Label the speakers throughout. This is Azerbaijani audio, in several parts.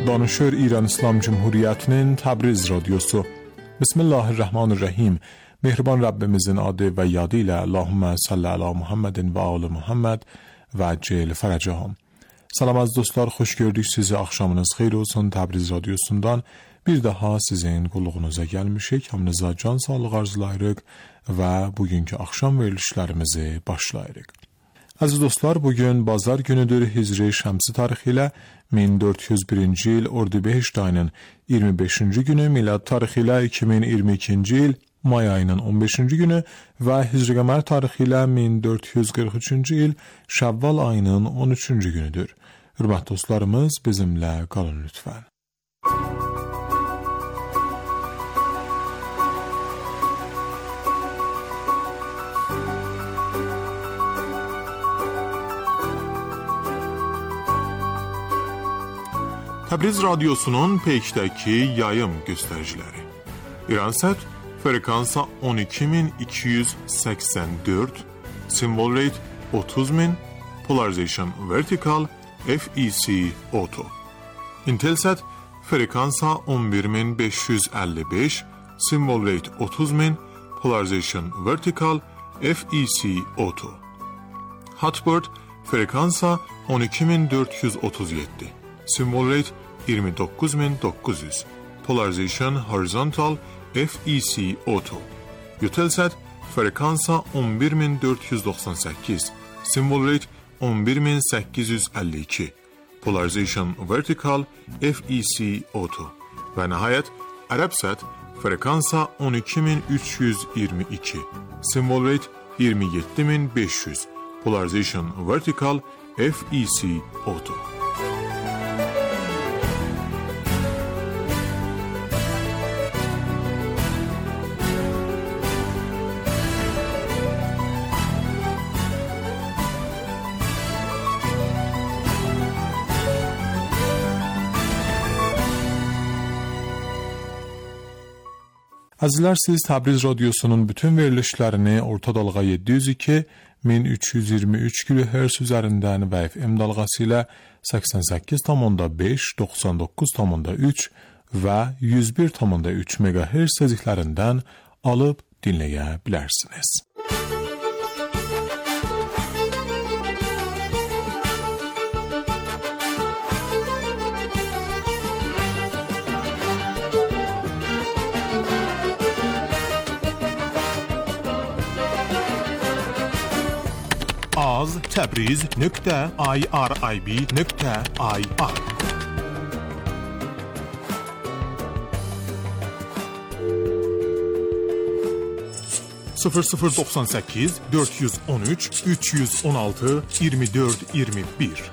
Speaker 1: Danışır İran İslam Cumhuriyeti'nin Təbriz radyosu. Bismillahirrahmanirrahim. Mehriban Rabbimizin adı ve yadıyla Allahümme salli ala Muhammedin ve ali Muhammed ve accel feracahum. Salam az dostlar, hoş gördük sizi. Akşamınız xeyir olsun. Təbriz radyosundan bir daha sizin qulluğunuza gelmişik. Hamınıza can sağlığı arzulayırıq ve bugünkü akşam verilişlerimizi başlayırıq. Aziz dostlar, bugün bazar günüdür. Hicri Şəmsi tarixi ilə 1401-ci il Ordubeşt ayının 25-ci günü, milad tarixi ilə 2022-ci il may ayının 15-ci günü və Hicri Qəmər tarixi ilə 1443-cü il Şəvval ayının 13-cü günüdür. Hürmətli dostlarımız, bizimlə qalın lütfən. Təbriz radyosunun peykdəki yayım göstəriciləri. İransat frekansa 12284, symbol rate 30000, polarization vertical, FEC auto. Intelsat frekansa 11555, symbol rate 30000, polarization vertical, FEC auto. Hotbird frekansa 12437, symbol rate 29900, polarization horizontal, FEC auto. Eutelsat frekansa 11498, symbol rate 11852, polarization vertical, FEC auto. Ve nihayet Arabsat frekansa 12322, symbol rate 27500, polarization vertical, FEC auto. Azizler, siz Təbriz radyosunun bütün verilişlerini orta dalga 702, 1323 kHz üzerinden ve FM dalgası ile 88,5, 99,3 ve 101,3 MHz seziklerinden alıp dinleyebilirsiniz. az.tabriz.irib.ir 0098 413 316 24 21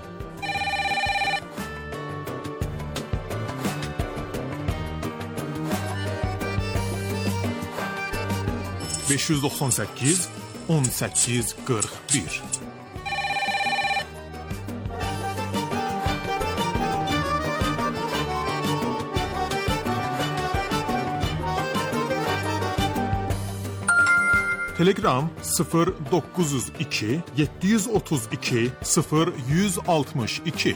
Speaker 1: 598 18 41 Telegram 0902 732 0162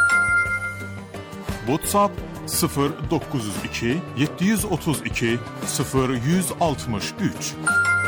Speaker 1: WhatsApp 0902 732 0163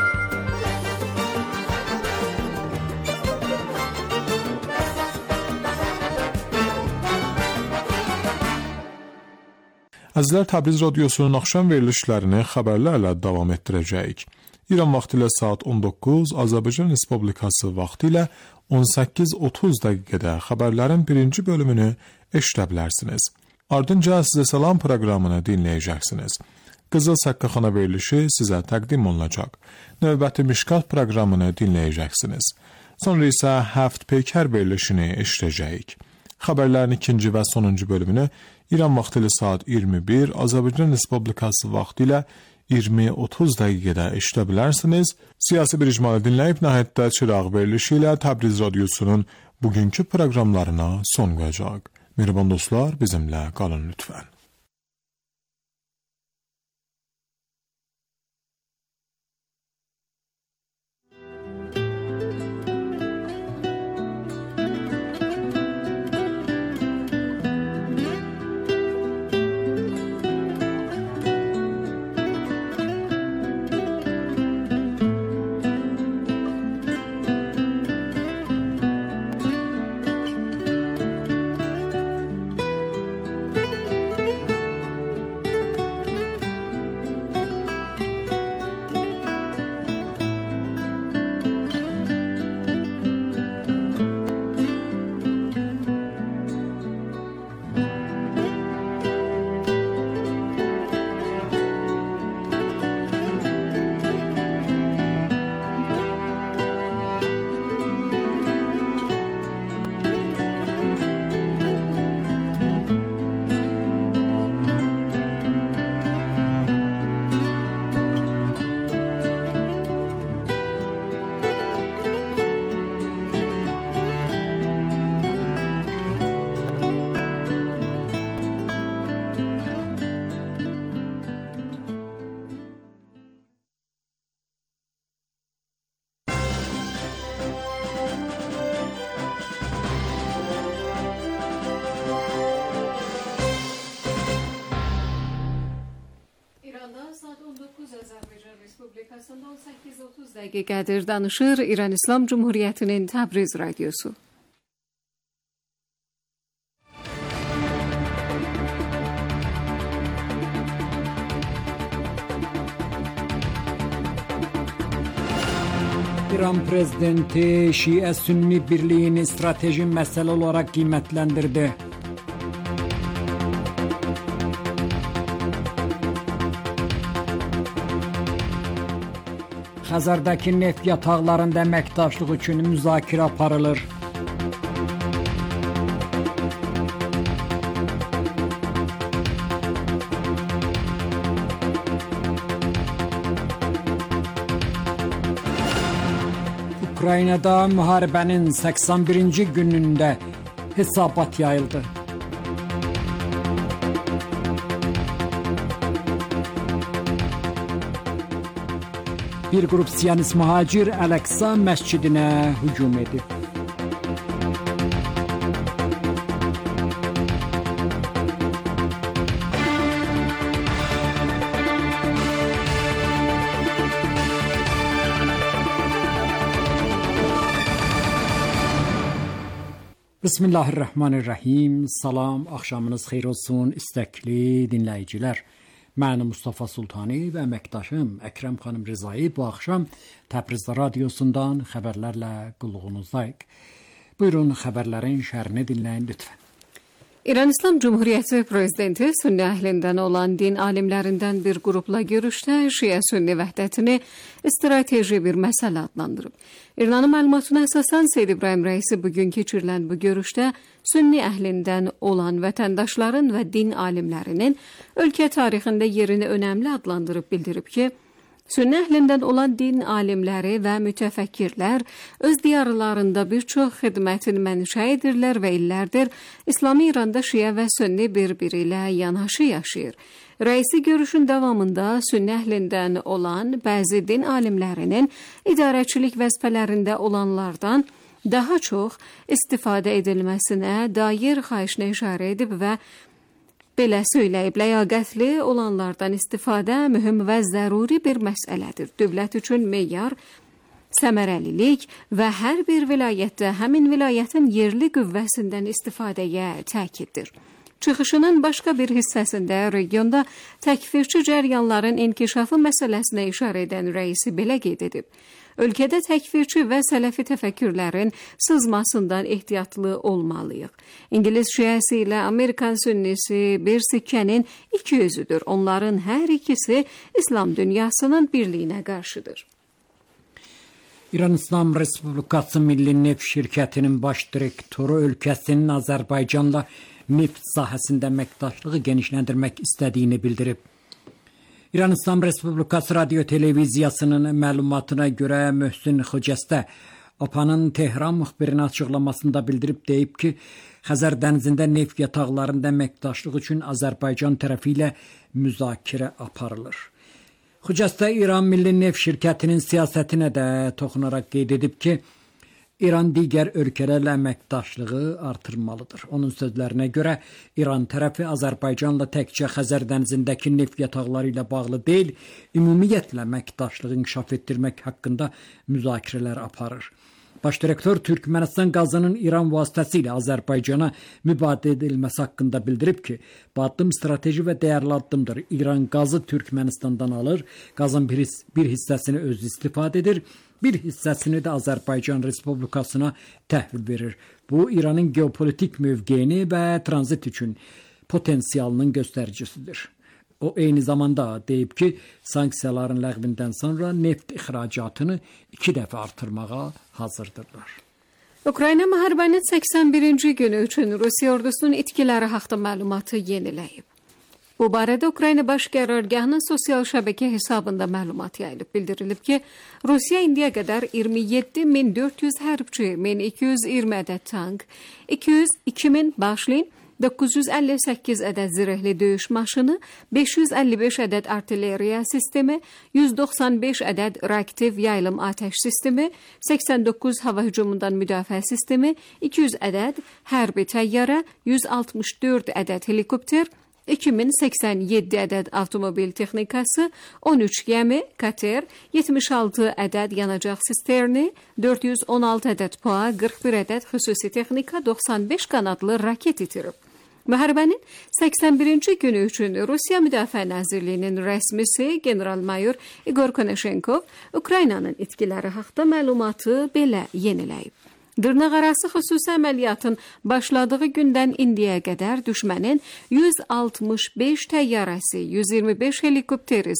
Speaker 1: Azizler, Təbriz radyosunun akşam verilişlerini haberlerle devam ettirəcəyik. İran vaxtı ilə saat 19, Azərbaycan Respublikası vaxtı ilə 18:30 dəqiqədə xəbərlərin birinci bölümünü eşidə bilərsiniz. Ardınca sizə salam proqramını dinləyəcəksiniz. Qızıl Saqqaxana verilişi sizə təqdim olunacaq. Növbəti Mişkat proqramını dinləyəcəksiniz. Sonra isə Həft Peykər verilişini eşidəcəyik. Xəbərlərin ikinci və sonuncu bölümünü İran vaxtı ilə saat 21, Azərbaycan Respublikası vaxtı ilə 20:30 dəqiqədə eşidə bilərsiniz. Siyasi bir icmalı dinləyib nəhayətdə Çıraq verilişi ilə Təbriz radyosunun bugünkü proqramlarına son qoyacaq. Mehriban dostlar, bizimlə qalın lütfən.
Speaker 2: 18:30 dəqiqədir danışır İran İslam Cumhuriyyətinin Təbriz radiosu.
Speaker 3: İran prezidenti Şii-Sünni birliğini strateji mesele olarak kıymetlendirdi. Xəzərdəki neft yataqlarında əməkdaşlıq üçün müzakirə aparılır. Ukraynada müharibənin 81-ci günündə hesabat yayıldı. Bir grup Siyonist mühacir Əl-Əqsa məscidinə hücum edib. Bismillahirrahmanirrahim. Salam, axşamınız xeyir olsun istəkli dinləyicilər. Mən Mustafa Sultani və əməkdaşım Əkrəm xanım Rızai bu axşam Təbriz radiosundan xəbərlərlə qulluğunuzdayıq. Buyurun xəbərlərin şərhini dinləyin lütfən.
Speaker 2: İran İslam Cumhuriyyəti Prezidenti Sünni əhlindən olan din alimlərindən bir qrupla görüşdə Şiə-Sünni vəhdətini strateji bir məsələ adlandırıb. İranın məlumatına əsasən Seyyid İbrahim Rəisi bugün keçirilən bu görüşdə Sünni əhlindən olan vətəndaşların və din alimlərinin ölkə tarixində yerini önəmli adlandırıb bildirib ki, Sünni əhlindən olan din alimləri və mütəfəkkirlər öz diyarlarında bir çox xidmətin mənşə edirlər və illərdir İslami İranda Şiə və Sünni bir-biri ilə yanaşı yaşayır. Rəisi görüşün davamında Sünni əhlindən olan bəzi din alimlərinin idarəçilik vəzifələrində olanlardan daha çox istifadə edilməsinə dair xahişinə işarə edib və belə söyləyib, ləyaqətli olanlardan istifadə mühüm və zəruri bir məsələdir. Dövlət üçün meyar, səmərəlilik və hər bir vilayətdə həmin vilayətin yerli qüvvəsindən istifadəyə təkiddir. Çıxışının başqa bir hissəsində regionda təkfirçi cəryanların inkişafı məsələsinə işarə edən rəisi belə qeyd edib. Ölkədə təkfirçi və sələfi təfəkkürlərin sızmasından ehtiyatlı olmalıyıq. İngilis şiəsi ilə Amerikan sünnisi bir sikkənin iki yüzüdür. Onların hər ikisi İslam dünyasının birliyinə qarşıdır.
Speaker 3: İran İslam Respublikası Milli Neft Şirkətinin baş direktoru ölkəsinin Azərbaycanla neft sahəsində əməkdaşlığı genişləndirmək istədiyini bildirib. İran İslam Respublikası Radio Televiziyasının məlumatına görə Möhsin Xocəstə APA'nın Tehran müxbirinə açıqlamasında bildirib deyib ki, Xəzər dənizində neft yataqlarında əməkdaşlıq üçün Azərbaycan tərəfi ilə müzakirə aparılır. Xocəstə İran Milli Neft Şirkətinin siyasətinə də toxunaraq qeyd edib ki, İran digər ölkələrlə əməkdaşlığı artırmalıdır. Onun sözlərinə görə İran tərəfi Azərbaycanla təkcə Xəzər dənizindəki neft yataqları ilə bağlı deyil, ümumiyyətlə əməkdaşlığı inkişaf etdirmək haqqında müzakirələr aparır. Baş direktor Türkmənistan qazının İran vasitəsilə Azərbaycana mübadilə edilməsi haqqında bildirib ki, bu addım strateji və dəyərli addımdır. İran qazı Türkmənistandan alır, qazın bir hissəsini özü istifadə edir, bir hissəsini də Azərbaycan Respublikasına təhvil verir. Bu, İranın geopolitik mövqeyini və tranzit üçün potensialının göstəricisidir. O eyni zamanda deyib ki, sanksiyaların ləğvindən sonra neft ixracatını 2 dəfə artırmağa hazırdırlar.
Speaker 2: Ukrayna müharibənin 81-ci günü üçün Rusiya ordusunun itkiləri haqqında məlumatı yeniləyib. Bu barədə Ukrayna Baş Qərargahının sosial şəbəkə hesabında məlumat yayılıb. Bildirilib ki, Rusiya indiyə qədər 27.400 hərbçi, 1220 ədəd tank, 202.000 başlin, 958 ədəd zirehli döyüş maşını, 555 ədəd artilleriya sistemi, 195 ədəd reaktiv yaylım atəş sistemi, 89 hava hücumundan müdafiə sistemi, 200 ədəd hərbi təyyarə, 164 ədəd helikopter, 2087 ədəd avtomobil texnikası, 13 gəmi, kater, 76 ədəd yanacaq sisterni, 416 ədəd PUA, 41 ədəd xüsusi texnika, 95 qanadlı raket itirib. Müharibənin 81-ci günü üçün Rusiya Müdafiə Nazirliyinin rəsmisi general-mayor İgor Konashenkov Ukraynanın itkiləri haqda məlumatı belə yeniləyib. Dırnaqarası xüsusi əməliyyatın başladığı gündən indiyə qədər düşmənin 165 təyyarəsi, 125 helikopteri,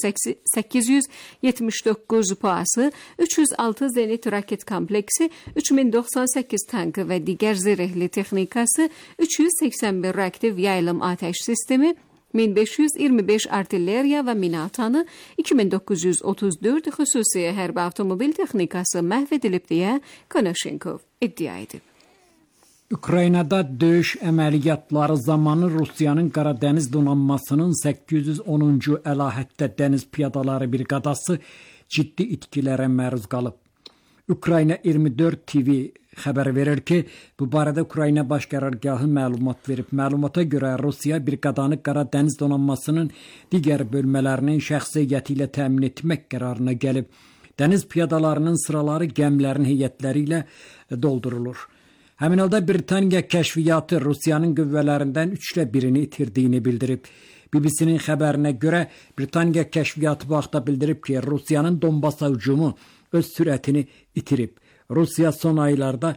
Speaker 2: 879 PUA-sı, 306 zenit raket kompleksi, 3098 tankı və digər zirehli texnikası, 381 reaktiv yaylım atəş sistemi, 1525 artilleriya və mina atanı, 2934 xüsusi hərbi avtomobil texnikası məhv edilib deyə Konashenkov iddia edib.
Speaker 3: Ukraynada döyüş əməliyyatları zamanı Rusiyanın Qaradəniz donanmasının 810-cu əlahətdə dəniz piyadaları briqadası ciddi itkilərə məruz qalıb. Ukrayna 24 TV xəbər verir ki, bu barədə Ukrayna Baş Qərargahı məlumat verib. Məlumata görə Rusiya briqadanı Qaradəniz donanmasının digər bölmələrinin şəxsiyyəti ilə təmin etmək qərarına gəlib. Dəniz piyadalarının sıraları gəmilərin heyətləri ilə doldurulur. Həmin halda Britaniya kəşfiyyatı Rusiyanın qüvvələrindən 3/1-ni itirdiyini bildirib. BBC-nin xəbərinə görə Britaniya kəşfiyyatı bu haqda bildirib ki, Rusiyanın Donbasa hücumu öz sürətini itirib. Rusiya son ayda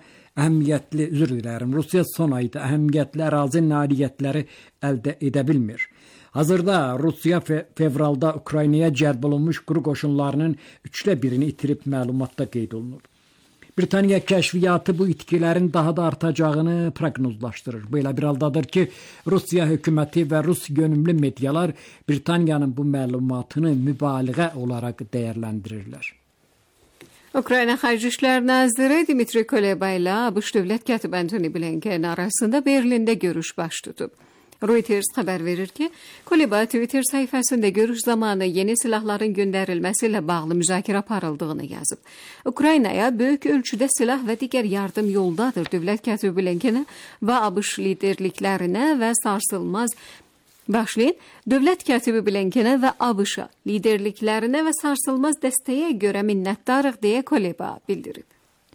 Speaker 3: əhəmiyyətli ərazi nailiyyətləri əldə edə bilmir. Hazırda Rusiya fevralda Ukraynaya cəlb olunmuş quru qoşunlarının 3/1-ni itirib məlumatda qeyd olunur. Britaniya kəşfiyyatı bu itkilərin daha da artacağını proqnozlaşdırır. Bu elə bir haldadır ki, Rusiya hökuməti və Rus yönümlü medialar Britaniyanın bu məlumatını mübaliğə olaraq dəyərləndirirlər.
Speaker 2: Ukrayna Xarici İşlər Naziri Dmitri Kuleba ilə ABŞ Dövlət katibi Antony Blinken arasında Berlində görüş baş tutub. Reuters xəbər verir ki, Kuleba Twitter səhifəsində görüş zamanı yeni silahların göndərilməsi ilə bağlı müzakirə aparıldığını yazıb. Ukraynaya böyük ölçüdə silah və digər yardım yoldadır. Dövlət katibi Blinkenə və ABŞ liderliklərinə və sarsılmaz Başlayın, dövlət katibi Blinkenə və ABŞ liderliklərinə və sarsılmaz dəstəyə görə minnətdarıq deyə Kuleba bildirib.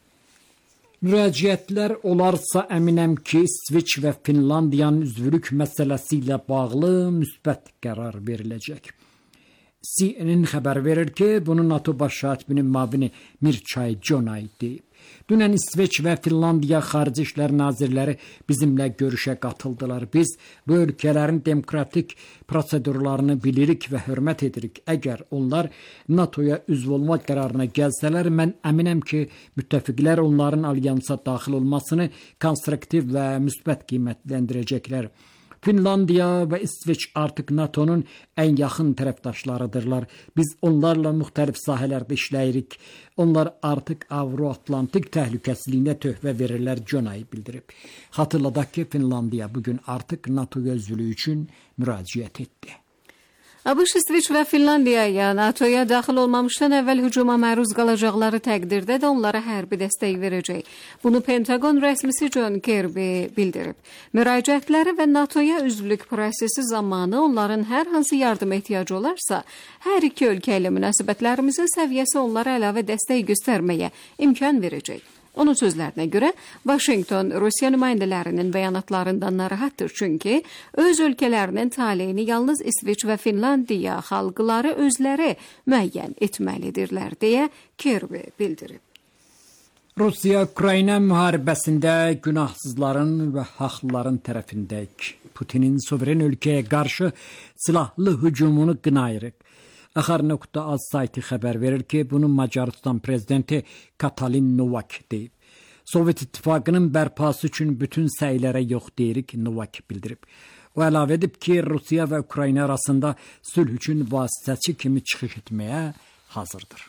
Speaker 3: Müraciətlər olarsa əminəm ki, İsveç və Finlandiyanın üzvlük məsələsi ilə bağlı müsbət qərar veriləcək. CNN xəbər verir ki, bunu NATO baş katibining müavini Mircea Jonay deyib. Dünən İsveç və Finlandiya Xarici İşlər Nazirləri bizimlə görüşə qatıldılar. Biz bu ölkələrin demokratik prosedurlarını bilirik və hörmət edirik. Əgər onlar NATOya üzv olmaq qərarına gəlsələr, mən əminəm ki, müttəfiqlər onların alyansa daxil olmasını konstruktiv və müsbət qiymətləndirəcəklər. Finlandiya və İsveç artıq NATO'nun ən yaxın tərəfdaşlarıdırlar. Biz onlarla müxtəlif sahələrdə işləyirik. Onlar artıq Avro-Atlantik təhlükəsizliyinə töhfə verirlər, Jonay bildirib. Xatırladaq ki, Finlandiya bugün artıq NATO üzvlüyü üçün müraciət etdi.
Speaker 2: ABŞ, İsveç və Finlandiyaya NATOya daxil olmamışdan əvvəl hücuma məruz qalacaqları təqdirdə də onlara hərbi dəstək verəcək. Bunu Pentagon rəsmisi John Kirby bildirib. Müraciətləri və NATOya üzvlük prosesi zamanı onların hər hansı yardım ehtiyacı olarsa, hər iki ölkə ilə münasibətlərimizin səviyyəsi onlara əlavə dəstək göstərməyə imkan verəcək. Onun sözlərinə görə, Washington Rusiya nümayəndələrinin bəyanatlarından narahatdır, çünki öz ölkələrinin taleyini yalnız İsveç və Finlandiya xalqları özləri müəyyən etməlidirlər, deyə Kirby bildirib.
Speaker 3: Rusiya-Ukrayna müharibəsində günahsızların və haqlıların tərəfindəyik. Putinin suveren ölkəyə qarşı silahlı hücumunu qınayırıq. Axar.az sayti xəbər verir ki, bunu Macaristan prezidenti Katalin Novak deyib. Sovet İttifaqının bərpası üçün bütün səylərə yox deyirik, Novak bildirib. O əlavə edib ki, Rusiya və Ukrayna arasında sülh üçün vasitəçi kimi çıxış etməyə hazırdır.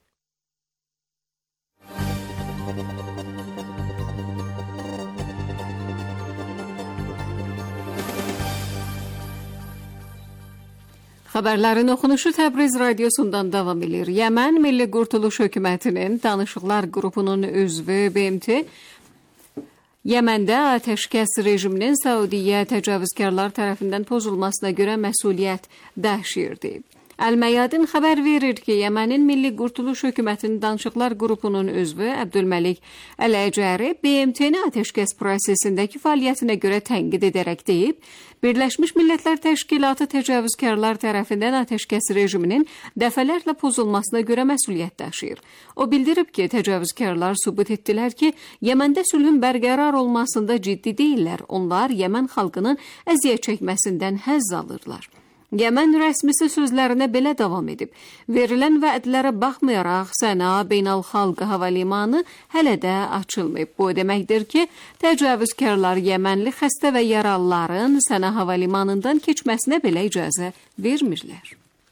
Speaker 2: Xəbərlərin oxunuşu Təbriz radiosundan davam edir. Yəmən Milli Qurtuluş Hökumətinin Danışıqlar qrupunun üzvü BMT Yemen'de ateşkes rejiminin Saudiyə təcavüzkarlar tərəfindən pozulmasına görə məsuliyyət daşıyır. Əl-Məyadin xəbər verir ki, Yemenin Milli Qurtuluş Hökumətinin Danışıqlar Qrupunun üzvü Əbdülməlik Əl-Əcəri BMT-ni ateşkəs prosesindəki fəaliyyətinə görə tənqid edərək deyib, Birləşmiş Millətlər Təşkilatı təcavüzkarlar tərəfindən ateşkəs rejiminin dəfələrlə pozulmasına görə məsuliyyət daşıyır. O bildirib ki, təcavüzkarlar sübut etdilər ki, Yeməndə sülhün bərqərar olmasında ciddi deyirlər. Onlar Yemen xalqının əziyyət çəkməsindən həzz alırlar. Yemen rəsmisi sözlərinə belə davam edib. Verilən vədlərə baxmayaraq Səna Beynəlxalq Hava Limanı hələ də açılmayıb. Bu deməkdir ki, təcavüzkarlar Yemenli xəstə və yaralıların Səna Hava Limanından keçməsinə belə icazə vermirlər.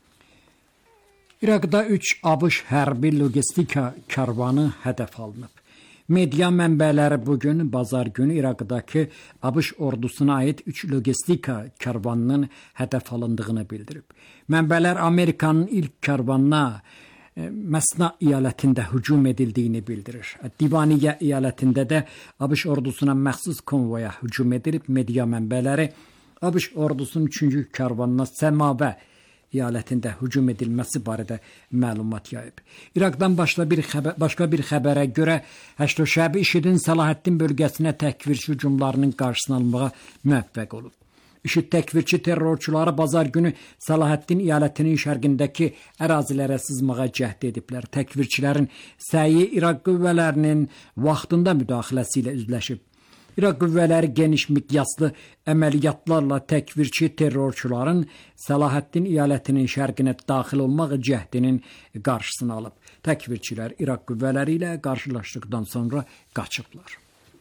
Speaker 3: İraqda 3 ABŞ hərbi logistika karvanı hədəf alınıb. Media mənbələri bugün bazar günü İraqdakı ABŞ ordusuna aid 3 logistika karvanının hədəf alındığını bildirib. Mənbələr Amerikanın ilk karvanına Məsna əyalətində hücum edildiyini bildirir. Divaniyə əyalətində də ABŞ ordusuna məxsus konvoya hücum edilib. Media mənbələri ABŞ ordusunun 3-cü karvanına Səmavə əyalətində hücum edilməsi barədə məlumat yayıb. İraqdan başqa bir xəbərə görə Həşd Şəbi IŞİD-in Səlahəddin bölgəsinə təkvirçi hücumlarının qarşısını almağa müvəffəq olub. IŞİD təkvirçi terrorçuları bazar günü Səlahəddin əyalətinin şərqindəki ərazilərə sızmağa cəhd ediblər. Təkvirçilərin səyi İraq qüvvələrinin vaxtında müdaxiləsi ilə üzləşib. İraq qüvvələri geniş miqyaslı əməliyyatlarla təkvirçi terrorçuların Səlahəddin əyalətinin şərqinə daxil olmaq cəhdinin qarşısını alıb. Təkvirçilər İraq qüvvələri ilə qarşılaşdıqdan sonra qaçıblar.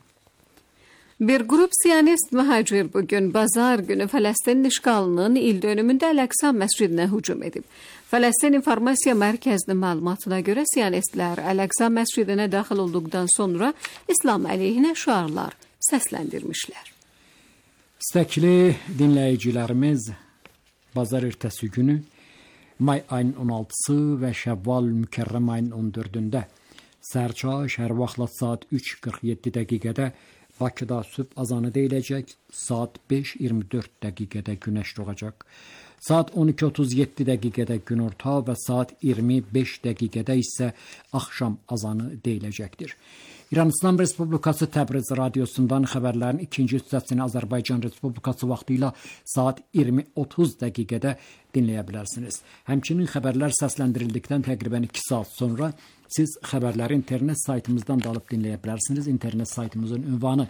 Speaker 2: Bir qrup Siyonist mühacir bugün bazar günü Fələstin işğalının il dönümündə Əl-Əqsa məscidinə hücum edib. Fələstin İnformasiya Mərkəzinin məlumatına görə Siyonistlər Əl-Əqsa məscidinə daxil olduqdan sonra İslam əleyhinə şüarlar səsləndirmişlər.
Speaker 3: İstəkli dinləyicilərimiz, bazar ertəsi günü may ayının 16-sı və Şəvval Mükərrəm ayının 14-də sərçaş hər vaxtla saat 3:47 dəqiqədə Bakıda sübh azanı deyiləcək, saat 5:24 dəqiqədə günəş doğacaq. Saat 12:37 dəqiqədə günorta və saat 25 dəqiqədə isə axşam azanı deyiləcəkdir. İran İslam Respublikası Təbriz radiosundan xəbərlərin ikinci hissəsini Azərbaycan Respublikası vaxtı ilə saat 20:30 dəqiqədə dinləyə bilərsiniz. Həmçinin xəbərlər səsləndirildikdən təqribən 2 saat sonra siz xəbərləri internet saytımızdan da alıb dinləyə bilərsiniz. İnternet saytımızın ünvanı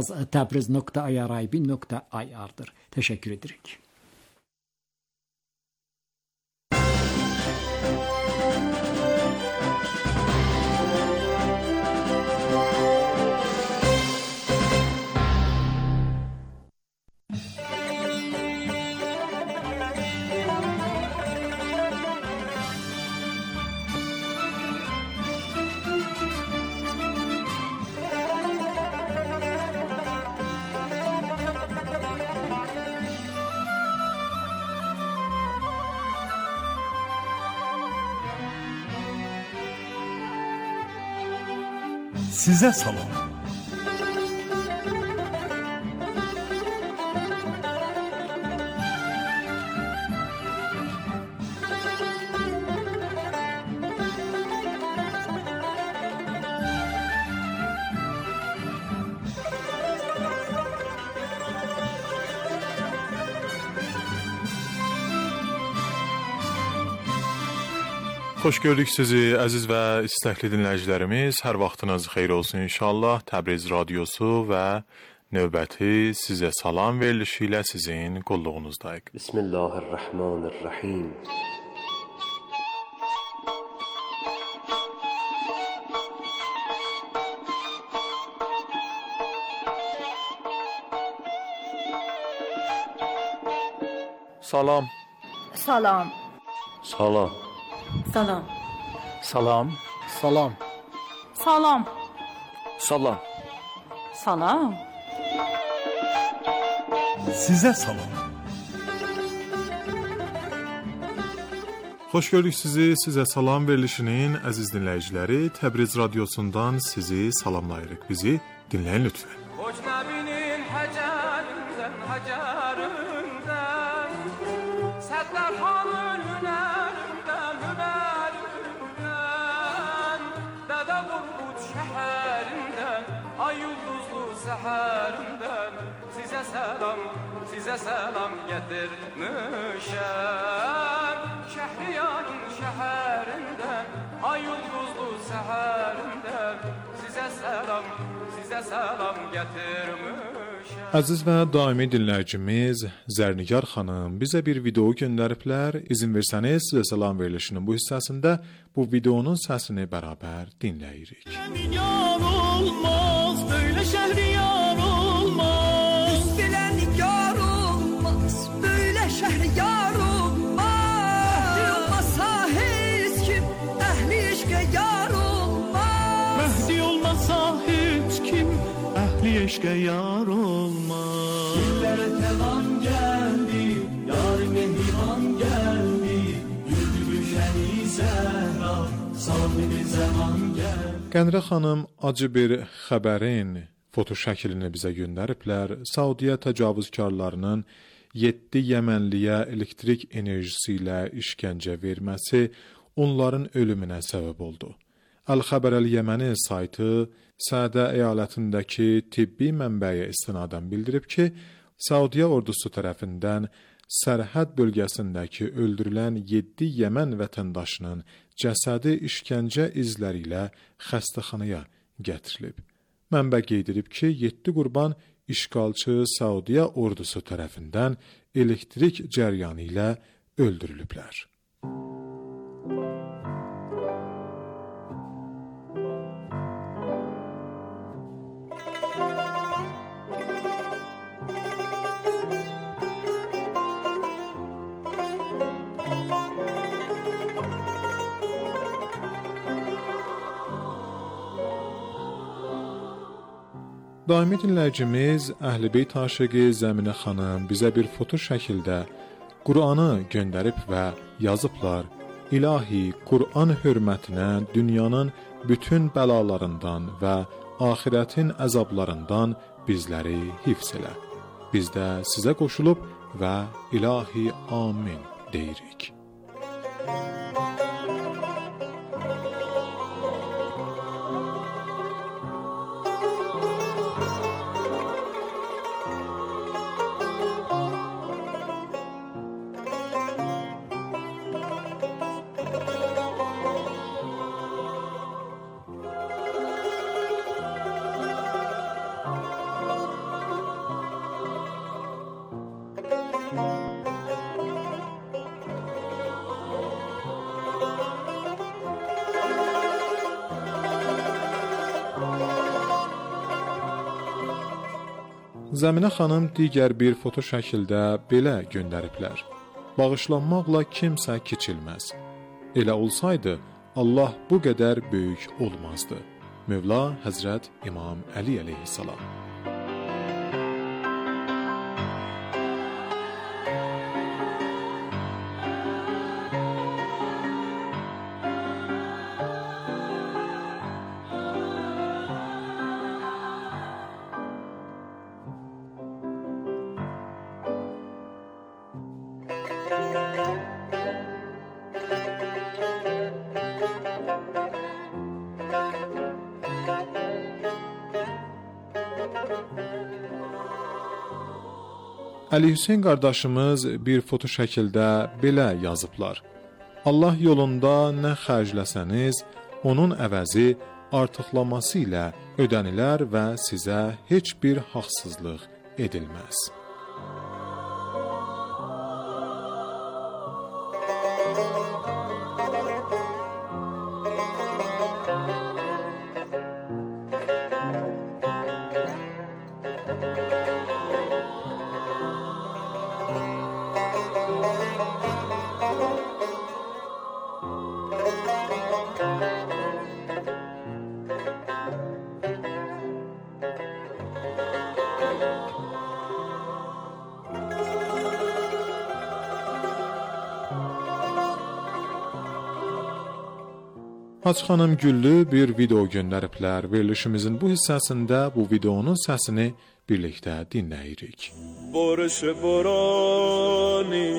Speaker 3: aztabriz.irib.ir-dir. Təşəkkür edirik.
Speaker 1: Sizə salam. Xoş gördük sizi əziz və istəkli dinləyicilərimiz. Hər vaxtınız xeyir olsun inşallah. Təbriz radiosu və növbəti sizə salam verilişi ilə sizin qulluğunuzdayıq.
Speaker 4: Bismillahirrahmanirrahim.
Speaker 1: Salam.
Speaker 5: Salam.
Speaker 4: Salam.
Speaker 5: Salam.
Speaker 4: Salam.
Speaker 3: Salam.
Speaker 5: Salam.
Speaker 4: Salam.
Speaker 5: Salam.
Speaker 1: Sizə salam. Xoş gördük sizi. Sizə salam verilişinin əziz dinləyiciləri Təbriz radiosundan sizi salamlayırıq. Bizi dinləyin lütfən.
Speaker 6: Ecnebinin həcərindən, həcərindən Səttarxanın hünərindən Dədə Qorqud şəhərindən Ay ulduzlu səhərindən Sizə səlam gətirmişəm Şəhriyarın şəhərindən Ay ulduzlu səhərindən Sizə səlam gətirmişəm.
Speaker 1: Əziz və daimi dinləyicimiz Zərnigar xanım bizə bir video göndəriblər. İzin versəniz sizə salam verilişinin bu hissəsində bu videonun səsini bərabər dinləyirik.
Speaker 7: Yar olmaz, böyle şəhriyar olmaz. Üstülen yar olmaz, böyle şəhriyar olmaz. Mehdi olmasa hiç kim, ehli eşqə yar olmaz. Mehdi olmasa hiç kim, ehli eşqə yar olmaz. Dillere tevan geldi, yar mehriban geldi. Güldü gülşəni Zəhra, sahibi zaman geldi.
Speaker 1: Qənrə xanım acı bir xəbərin foto şəklini bizə göndəriblər. Saudiya təcavüzkarlarının 7 Yəmənliyə elektrik enerjisi ilə işgəncə verməsi onların ölümünə səbəb oldu. Əl-Xəbər Əl-Yəməni saytı Sədə əyalətindəki tibbi mənbəyə istinadən bildirib ki, Saudiya ordusu tərəfindən sərhəd bölgəsindəki öldürülən 7 Yəmən vətəndaşının cəsədi işgəncə izləri ilə xəstəxanaya gətirilib. Mənbə qeyd edib ki, 7 qurban işğalçı Saudiya ordusu tərəfindən elektrik cəryanı ilə öldürülüblər. Daimi dinləyicimiz Əhl-i-Beyt aşiqi Zəminə xanım bizə bir foto şəkildə Qur'anı göndərib və yazıblar: İlahi, Qur'an hörmətinə dünyanın bütün bəlalarından və axirətin əzablarından bizləri hifz elə. Biz də sizə qoşulub və İlahi amin deyirik. Zəminə xanım digər bir foto şəkildə belə göndəriblər: Bağışlanmaqla kimsə kiçilməz. Elə olsaydı, Allah bu qədər böyük olmazdı. Mövla Həzrət İmam Əli əleyhissalam. Əli Hüseyn qardaşımız bir foto şəkildə belə yazıblar: Allah yolunda nə xərcləsəniz, onun əvəzi artıqlaması ilə ödənilər və sizə heç bir haqsızlıq edilməz. Hacı xanım Güllü bir video göndəriblər. Verilişimizin bu hissəsində bu videonun səsini birlikdə dinləyirik.
Speaker 8: بارش بارانی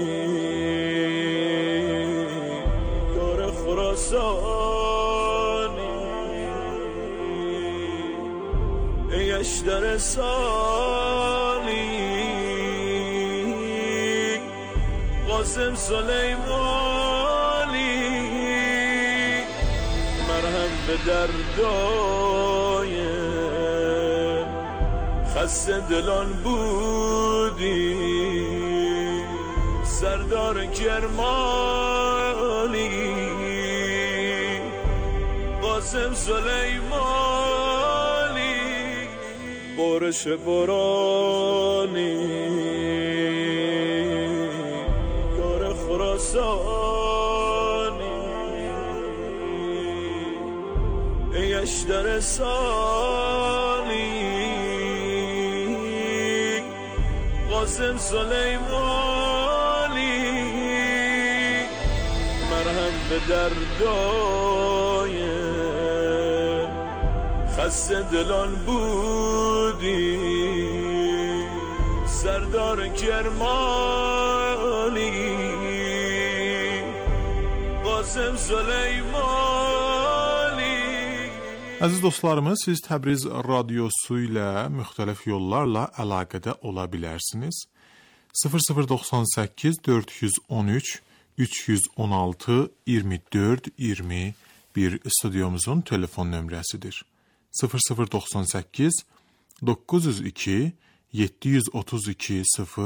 Speaker 8: دار خراسانی ایش در سانی قاسم سلیمانی مرهم به دردای خسته دلان بودی سردار کرمانی قاسم سلیمانی بارش بارانی دار خراسانی ایش در سانی قاسم سلیمانی مرهم به دردای خسته دلان بودی سردار کرمانی قاسم سلیمانی.
Speaker 1: Əziz dostlarımız, siz Təbriz radiosu ilə müxtəlif yollarla əlaqədə ola bilərsiniz. 0098 413 316 24 21 studiomuzun telefon nömrəsidir. 0098 902 732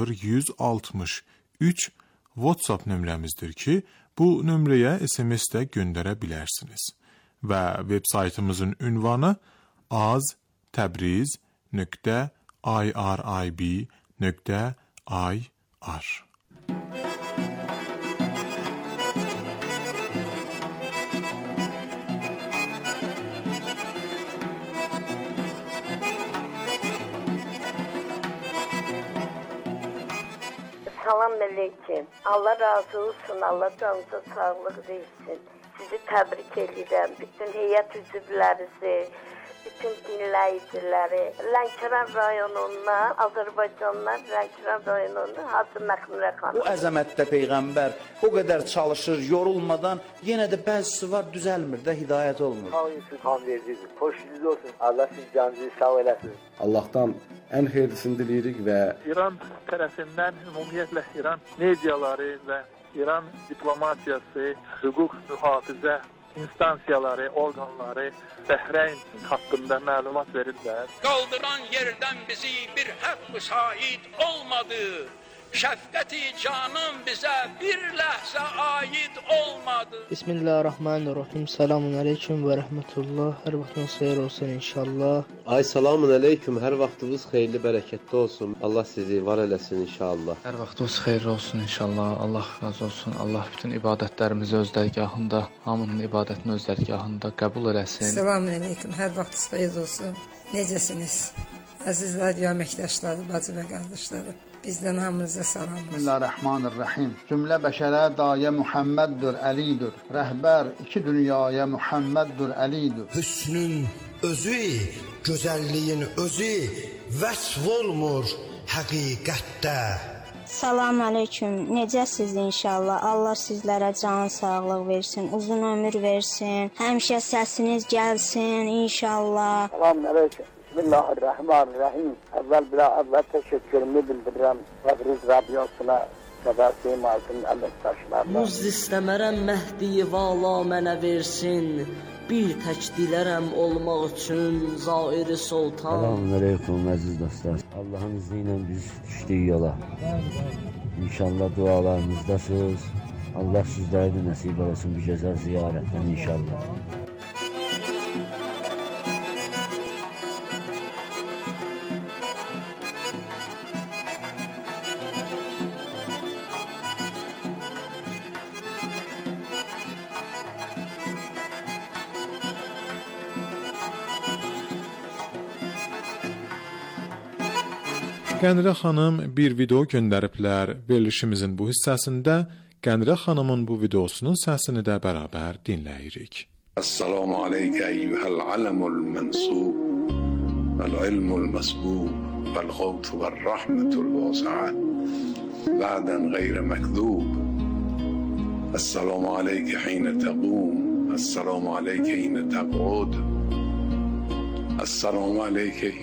Speaker 1: 0163 WhatsApp nömrəmizdir ki, bu nömrəyə SMS də göndərə bilərsiniz. Və web saytımızın ünvanı aztabriz.irib.ir.
Speaker 9: Salam aleyküm. Allah razı olsun. Allah canınıza sağlık versin. Sizi təbrik edirəm. Bütün heyət üzvlərinizi, bütün dinləyiciləri, Lənkəran rayonundan, Azərbaycandan Lənkəran rayonundan Hacı Məxmurə xanım.
Speaker 10: Bu əzəmətdə Peyğəmbər o qədər çalışır, yorulmadan, yenə də bəzisi var, düzəlmir də, hidayət olmur.
Speaker 11: Tam vericidir. Xoşunuz olsun. Allah siz canınızı sağ eləsin. Allah'tan ən xeyirlisini diləyirik və
Speaker 12: İran tərəfindən ümumiyyətlə İran mediaları və İran diplomatiyası, hüquq mühafizə instansiyaları, orqanları Bəhreyn haqqında məlumat verirlər.
Speaker 13: Qaldıran yerdən bizi bir haqq şahid olmadı. Şəfqəti canım bizə bir ləhzə aid olmadı.
Speaker 14: Bismillahirrahmanirrahim. Selamun aleyküm və rəhmətullah. Hər vaxtınız xeyir olsun inşallah.
Speaker 15: Ay selamun aleyküm. Hər vaxtınız xeyirli, bərəkətli olsun. Allah sizi var eləsin inşallah.
Speaker 16: Hər vaxtınız xeyirli olsun inşallah. Allah razı olsun. Allah bütün ibadətlərimizi öz dərgahında, hamının ibadətini öz dərgahında qəbul eləsin.
Speaker 17: Selamun aleyküm. Hər vaxtınız xeyir olsun. Necəsiniz? Əziz radio əməkdaşları, bacı və qardaşları. Bizdən hamınıza salam.
Speaker 18: Bismillahirrahmanirrahim. Cümlə bəşərə dayə Muhammeddur, Əlidir. Rəhbər iki dünyaya Muhammeddur, Əlidir.
Speaker 19: Hüsnün özü, gözəlliyin özü vəsf olmur həqiqətdə.
Speaker 20: Salam aleyküm. Necəsiz inşallah? Allah sizlərə can sağlıq versin, uzun ömür versin. Həmişə səsiniz gəlsin inşallah.
Speaker 11: Salam aleyküm. Bismillahirrahmanirrahim. Əvvəl təşəkkürümü bildirirəm Təbriz radiosuna və də Seymaltın əməkdaşlarına.
Speaker 21: Muz istəmərəm Məhdi-i vala mənə versin. Bir tək dilərəm olmaq üçün Zair-i Sultan.
Speaker 22: Selamun aleyküm əziz dostlar. Allah'ın izni ilə biz düşdük yola. İnşallah dualarınızdasınız. Allah sizlərə də nəsib eləsin bu gözəl ziyarətdən inşallah.
Speaker 1: Qənirə xanım bir video göndəriblər. Verilişimizin bu hissəsində Qənirə xanımın bu videosunun səsini də bərabər dinləyirik.
Speaker 2: السلام عليك أيها العلم المنصوب والعلم المسبوب والغوث والرحمة الواسعة بعدا غير مكذوب. السلام عليك حين تقوم، السلام عليك حين تقعد، السلام عليك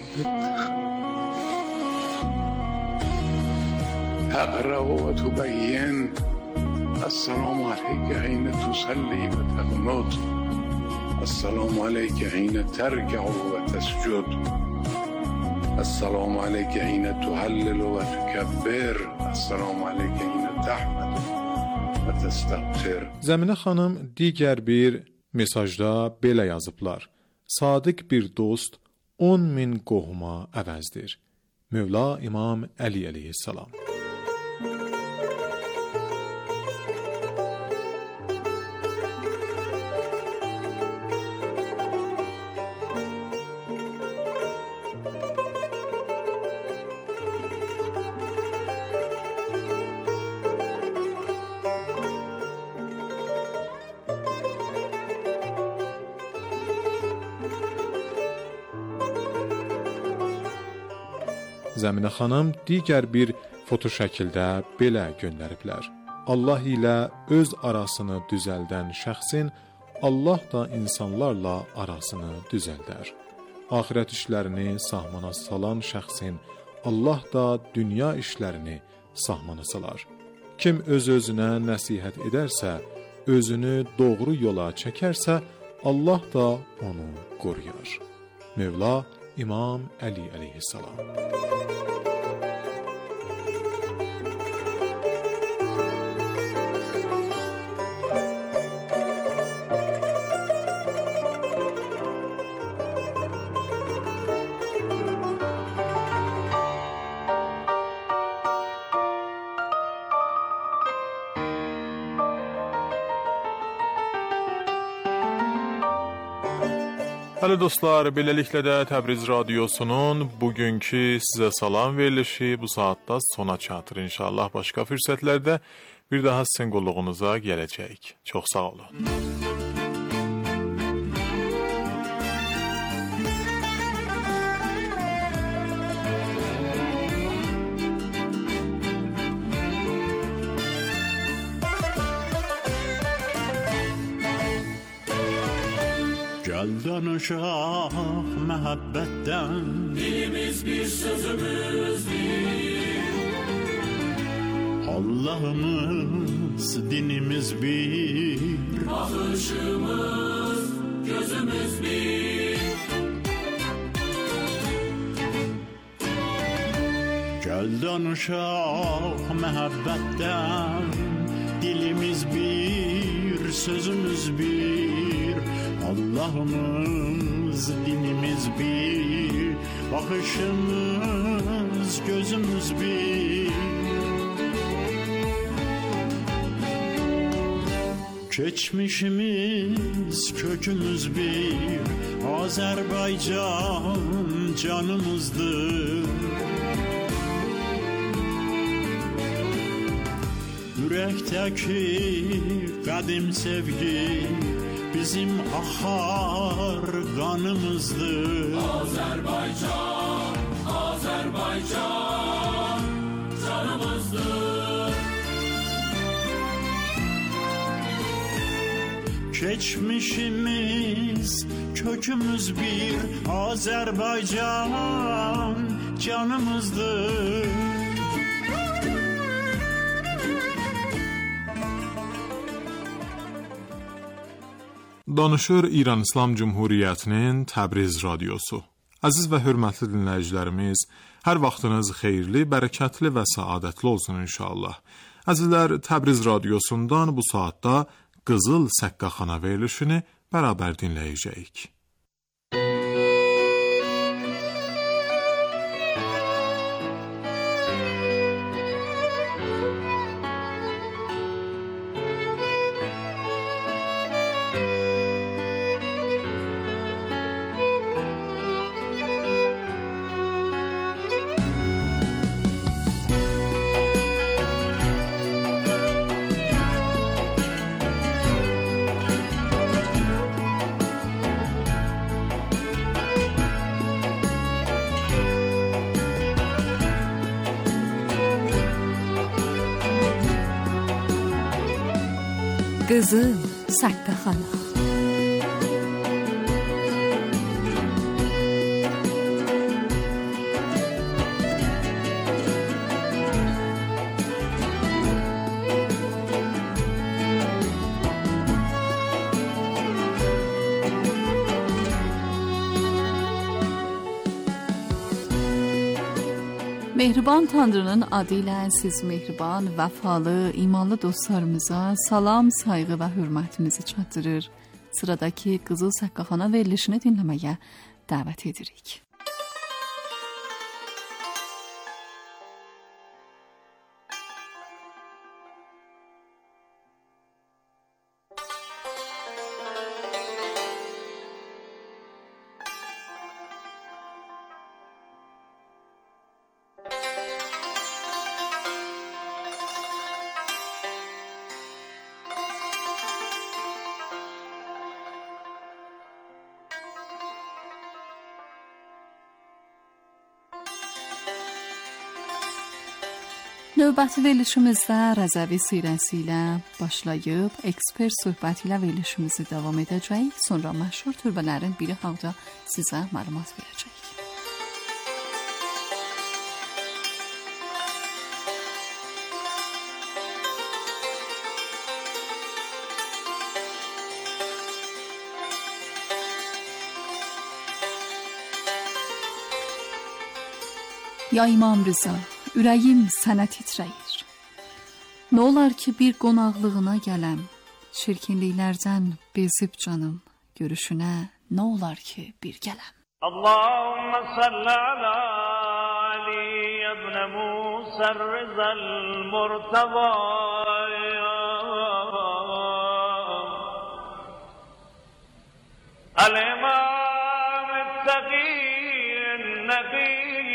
Speaker 2: تقرأ وتبين، السلام عليك حين تصلي وتقنط، السلام عليك حين تركع وتسجد، السلام عليك حين تهلل وتكبر، السلام عليك حين تحمد وتستغفر.
Speaker 1: Zəminə xanım digər bir mesajda belə yazıblar: Sadiq bir dost 10.000 qohuma əvəzdir. Mövla İmam Əli əleyhissalam. Zəminə xanım digər bir foto şəkildə belə göndəriblər: Allah ilə öz arasını düzəldən şəxsin Allah da insanlarla arasını düzəldər. Axirət işlərini sahmana salan şəxsin Allah da dünya işlərini sahmana salar. Kim öz-özünə nəsihət edərsə, özünü doğru yola çəkərsə, Allah da onu qoruyar. Mövla İmam Əli əleyhissalam. Hələ dostlar, beləliklə də Təbriz Radiosunun bugünkü sizə salam verilişi bu saatda sona çatır. İnşallah başqa fürsətlərdə bir daha sizin qulluğunuza gələcəyik. Çox sağ olun.
Speaker 3: Gel danışaq məhəbbətdən, dilimiz bir, sözümüz bir. Allah'ımız, dinimiz bir, bakışımız, gözümüz bir. Gel danışaq məhəbbətdən, dilimiz bir, sözümüz bir. Allah'ımız, dinimiz bir, bakışımız, gözümüz bir. Geçmişimiz, kökümüz bir, Azerbaycan canımızdır. Yürekteki kadim sevgi bizim ahar kanımızdır. Azerbaycan, Azerbaycan canımızdır. Geçmişimiz, kökümüz bir, Azerbaycan canımızdır.
Speaker 1: Danışır İran İslam Cumhuriyyətinin Təbriz Radiosu. Əziz və hörmətli dinləyicilərimiz, hər vaxtınız xeyirli, bərəkətli və səadətli olsun inşallah. Əzizlər, Təbriz Radiosundan bu saatda Qızıl Səqqaxana verilişini bərabər dinləyəcəyik.
Speaker 4: Qızıl Saqqaxana. Mehriban Tanrının adı ilə siz mehriban, vəfalı, imanlı dostlarımıza salam, sayğı və hörmətimizi çatdırır. Sıradakı Qızıl Saqqaxana verilişini dinləməyə dəvət edirik. Növbəti verilişimizdə Rəzəvi sirəsi ilə başlayıb, ekspert söhbəti ilə verilişimizi davam edəcəyik. Sonra məşhur türbələrin biri haqda sizə məlumat verəcəyik. Ya İmam Rıza, ürəyim sənə titrəyir. Nə olar ki bir qonaqlığına gələm, çirkinliklərdən bezib canım, görüşünə nə olar ki bir gələm.
Speaker 8: Allahümme salli ala Ali ibn Musa Rizal Murtaba Al-İmam el-Taqiyyin Nebi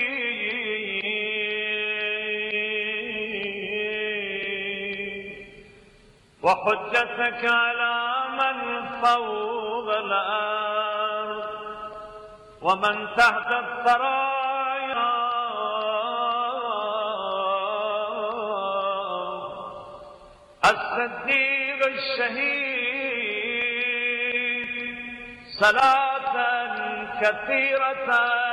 Speaker 8: وحجتك على من فوق الأرض ومن تحت الثرايا الصديق الشهيد صلاة كثيرة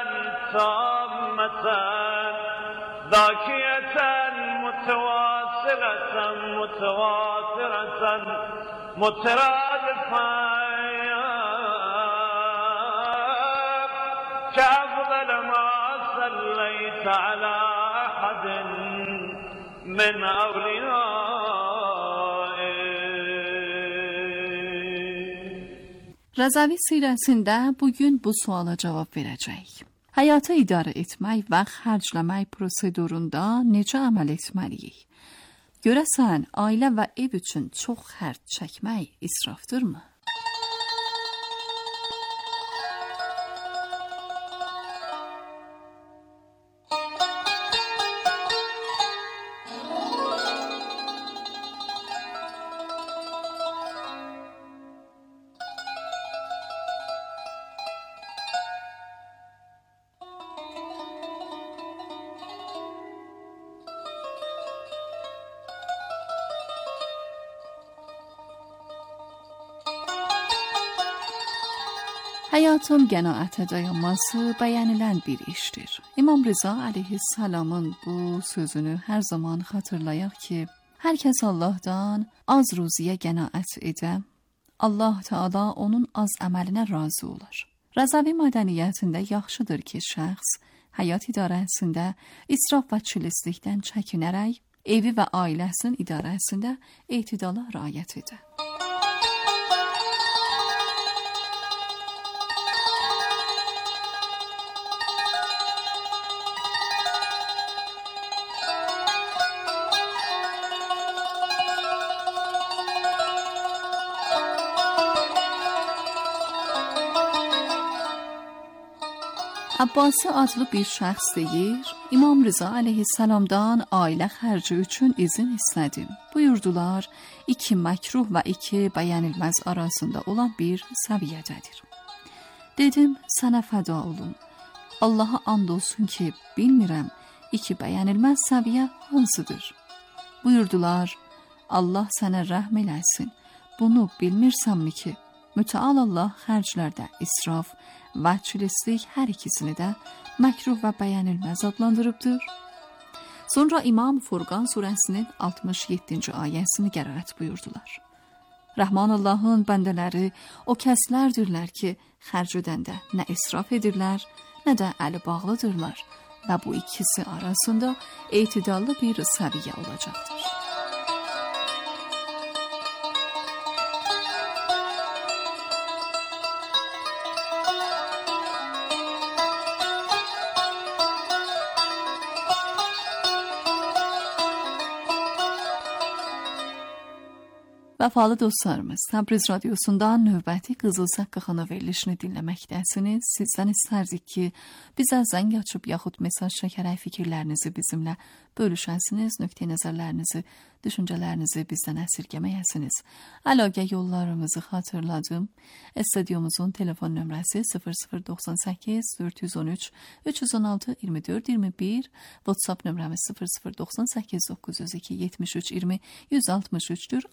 Speaker 8: تامة ذاكية متواصلة متواترة مترادفة كأفضل ما صليت على أحد من أوليائك.
Speaker 4: Rəzəvi sirəsində bugün bu suala cavab verəcəyik. Həyatı idarə etmək və xərcləmək prosedurunda necə əməl etməliyik? Görəsən, ailə və ev üçün çox xərc çəkmək israfdırmı? Həyatın qənaətə dayanması bəyənilən bir işdir. İmam Rıza əleyhissalamın bu sözünü hər zaman xatırlayaq ki, hər kəs Allahdan az ruziyə qənaət edə, Allah Teala onun az əməlinə razı olar. Rəzəvi mədəniyyətində yaxşıdır ki, şəxs həyat idarəsində israf və çilizlikdən çəkinərək, evi və ailəsinin idarəsində etidala riayət edə. Abbasi adlı bir şəxs deyir, İmam Rıza əleyhissalamdan ailə xərci üçün izin istədim. Buyurdular, 2 məkruh və 2 bəyənilməz arasında olan bir səviyyədədir. Dedim, sənə fəda olum. Allaha and olsun ki, bilmirəm, 2 bəyənilməz səviyyə hansıdır? Buyurdular, Allah sənə rəhm eləsin. bunu bilmirsənmi ki, mütəal Allah xərclərdə israf və çilistlik hər ikisini də məkruh və bəyənilməz adlandırıbdır. Sonra İmam Furqan surəsinin 67-ci ayəsini qərarət buyurdular. Rəhman Allahın bəndələri o kəslərdirlər ki, xərc edəndə nə israf edirlər, nə də əli bağlıdırlar və bu ikisi arasında etidallı bir səviyyə olacaqdır. Vəfalı dostlarımız, Təbriz radiosundan növbəti Qızıl Saqqı xana verilişini dinləməkdəsiniz. Sizdən istərdik ki, bizə zəng açıb yaxud mesaj çəkərək fikirlərinizi bizimlə bölüşəsiniz, nöqteyi nəzərlərinizi, düşüncələrinizi bizdən əsirgəməyəsiniz. Əlaqə yollarımızı xatırladım. Studiomuzun telefon nömrəsi 0098 413 316 24 21, WhatsApp nömrəmiz 0098 902 73 20 163-dür.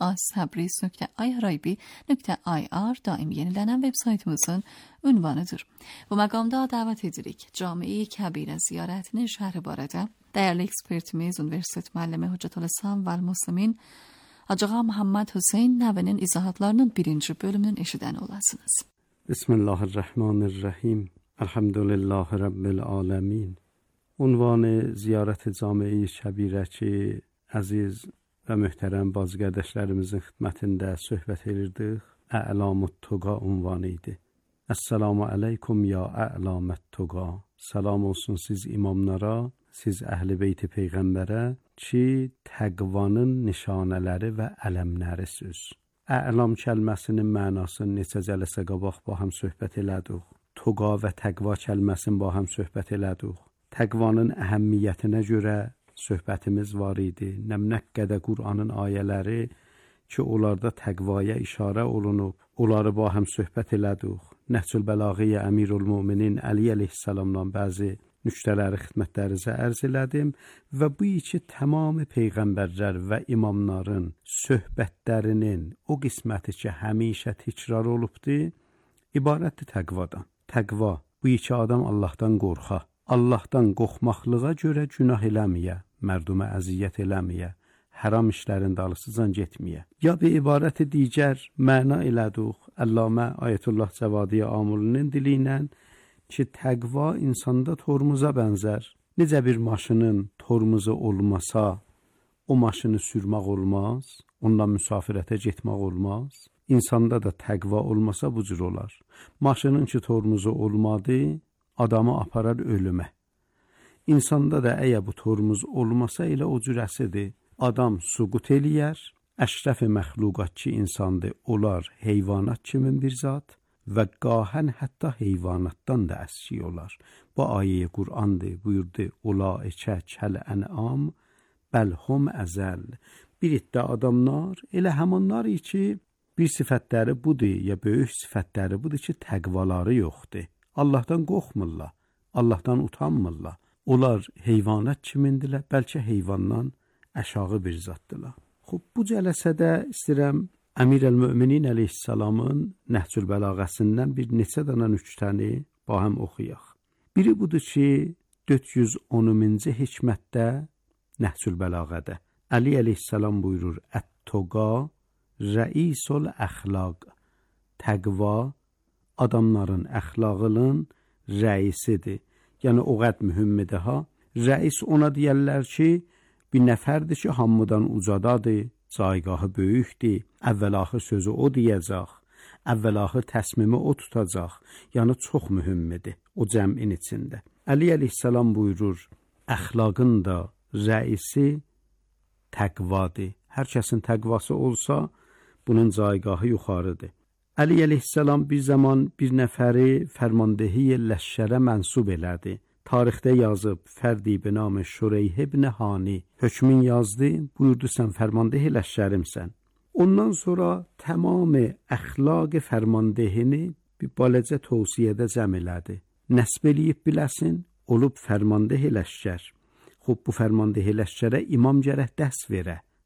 Speaker 4: Təbriz.irib.ir daim yenilənən web saytımızın ünvanıdır. Bu məqamda dəvət edirik. Cami-i Kəbirə ziyarətinin şərhi barədə dəyərli ekspertimiz, Universitet müəllimi Hüccətül İslam və Müslimin Hacığa Muhammed Hüseyn Nəvinin izahatlarının 1-ci bölümünün eşidən olasınız.
Speaker 5: Bismillahirrahmanirrahim. Elhamdülillahi Rabbil alemin. Unvanı ziyarət-i Cami-i Kəbirə ki, əziz və möhtərəm bazı qardaşlarımızın xidmətində söhbət edirdik. Ə'lamut Tuqa unvanı idi. Esselamu aleykum ya ə'lamət Tuqa. Salam olsun siz imamlara, siz əhl-i beyti peyğəmbərə ki, təqvanın nişanələri və ələmlərisiz. Ə'lam kəlməsinin mənasını neçə cələsə qabaq ba həm söhbət elədik. Tuqa və təqva kəlməsini ba həm söhbət elədik. Təqvanın əhəmmiyyətinə görə söhbətimiz var idi. Nə qədər Qur'anın ayələri ki, onlarda təqvaya işarə olunub, onları ba həm söhbət elədik. Nəhcül Bəlağiyyə Əmirul Müminin Əli əleyhissalamdan bəzi nüktələri xidmətlərinizə ərz elədim və bu iki tamamı peyğəmbərlər və imamların söhbətlərinin o qisməti ki, həmişə təkrar olubdu, ibarətdir təqvadan. Təqva, bu iki adam Allahdan qorxa. Allahdan qorxmaqlığa görə günah eləməyə, mərdumə əziyyət eləməyə, haram işlərin dalısıcan getməyə. Ya bir ibarəti digər məna elədik, Əllamə Ayətullah Cəvadi Amulinin dili ilə ki, təqva insanda tormuza bənzər. Necə bir maşının tormuzu olmasa, o maşını sürmək olmaz, ondan müsafirətə getmək olmaz. İnsanda da təqva olmasa bu cür olar. Maşının ki, tormuzu olmadı, adamı aparar ölümə. İnsanda da əgər bu tormuz olmasa elə o cürəsidir. Adam suqut eləyər, əşrəf-i məxluqat ki insandır, olar heyvanat kimin bir zat və qahən hətta heyvanatdan da əski olar. Bu ayə Qur'andır, buyurdu, ulaikə kəl-ən'am bəlhum əzəl. Bir iddə adamlar, elə həmanlar ki, bir sifətləri budur, ya böyük sifətləri budur ki, təqvaları yoxdur. Allahdan qorxmurlar, Allahdan utanmırlar. Onlar heyvanat kimindilər, bəlkə heyvandan aşağı bir zatdılar. Xub, bu cələsədə istəyirəm Əmir əl-Müminin əleyhissalamın Nəhcül Bəlağəsindən bir neçə dana nüktəni bahəm oxuyaq. Biri budur ki, 410-cu hikmətdə Nəhcül Bəlağədə Əli əleyhissalam buyurur, Ət-Tuqa rəisul əxlaq. Təqva adamların əxlaqının rəisidir. Yəni o qəd mühümmidir ha. Rəis ona deyərlər ki, bir nəfərdir ki, hamıdan ucadadır, caygahı böyükdür, əvvəl-axır sözü o deyəcək, əvvəl-axır təsmimi o tutacaq, yəni çox mühümmidir o cəmin içində. Əli əleyhissalam buyurur, əxlaqın da rəisi təqvadır. Hər kəsin təqvası olsa, bunun caygahı yuxarıdır. Əli əleyhissalam bir zaman bir nəfəri fərmandehi ləşşərə mənsub elədi. Tarixdə yazıb, fərdi binamı Şureyh ibn Hani hökmün yazdı, buyurdu sən fərmandehi ləşşərimsən. Ondan sonra tamamı əxlaq fərmandehini bir baləcə tövsiyədə cəm elədi. Nəsb eləyib biləsin, olub fərmandehi ləşşər. Xub bu fərmandehi ləşşərə imam gərək dərs verə.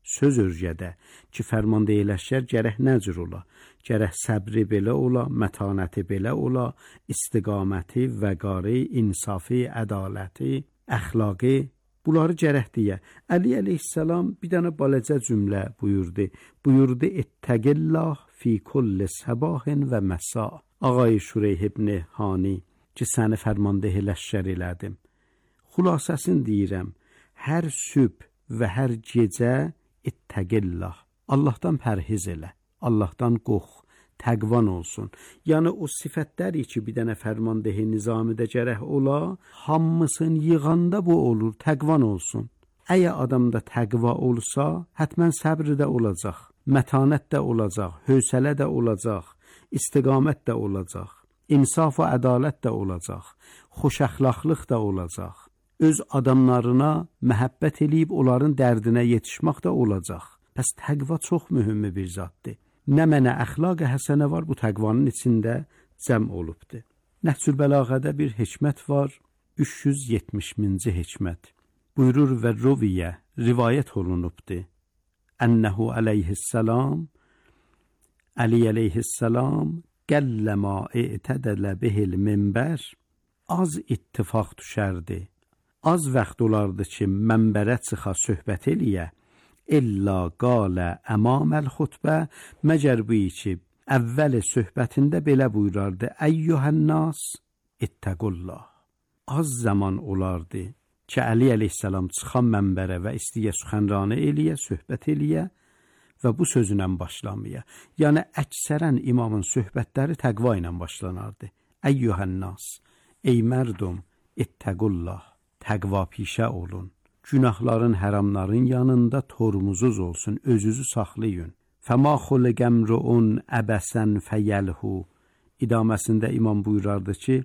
Speaker 5: söz örgədə ki, fərmanda eləşər gərək nə cür ola? Gərək səbri belə ola, mətanəti belə ola, istiqaməti, vəqarı, insafı, ədaləti, əxlaqı, bunları gərək deyə. Əli əleyhissalam bir dənə balacə cümlə buyurdu. Buyurdu, ittəqillah fi kulli səbahin və məsa. Ağay Şureyh ibn Hani ki, səni fərmanda eləşər elədim. Xülasəsini deyirəm, hər sübh və hər gecə ittəqillah. Allahdan pərhiz elə, Allahdan qorx, təqvan olsun. Yəni o sifətləri ki, bir dənə fərmandehi nizamidə gərək ola, hamısını yığanda bu olur, təqvan olsun. Əgər adamda təqva olsa, hətmən səbr də olacaq, mətanət də olacaq, hövsələ də olacaq, istiqamət də olacaq, insaf və ədalət də olacaq, xoş əxlaqlıq da olacaq. Öz adamlarına məhəbbət eləyib onların dərdinə yetişmək də olacaq. Pəs təqva çox mühüm bir zaddır. Nə mənə əxlaq-ı həsənə var, bu təqvanın içində cəm olubdur. Nəhcül Bəlağədə bir hikmət var, 370-ci hikmət. Buyurur və rəviyə, rivayət olunubdur. Ənəhu əleyhissalam, Əli əleyhissalam, qəlləmə i'tədələ bihil minbər, az ittifaq düşərdi. Az vaxt olardı ki, mənbərə çıxa söhbət eləyə, İlla qalə əmaməl xutbə, məgər bu ki, əvvəli söhbətində belə buyurardı, əyyuhənnas, ittəqullah. Az zaman olardı ki, Əli əleyhissalam çıxan mənbərə və istiyə süxənranı eləyə, söhbət eləyə və bu sözünə başlamaya. Yəni, əksərən imamın söhbətləri təqva ilə başlanardı. Əyyuhənnas, ey mərdum, ittəqullah. Təqva pişə olun, günahların, həramların yanında tormuzuz olsun, özünüzü saxlayın. Fəma xuliqəmruun əbəsən fəyəlhu. İdaməsində imam buyurardı ki,